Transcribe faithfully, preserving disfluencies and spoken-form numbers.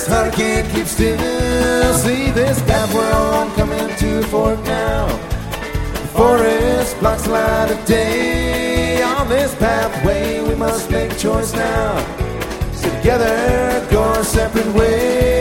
this heart can't keep still. See this path we're on coming to a fork now. The forest blocks the light of day. On this pathway we must make a choice now. So together go our separate ways.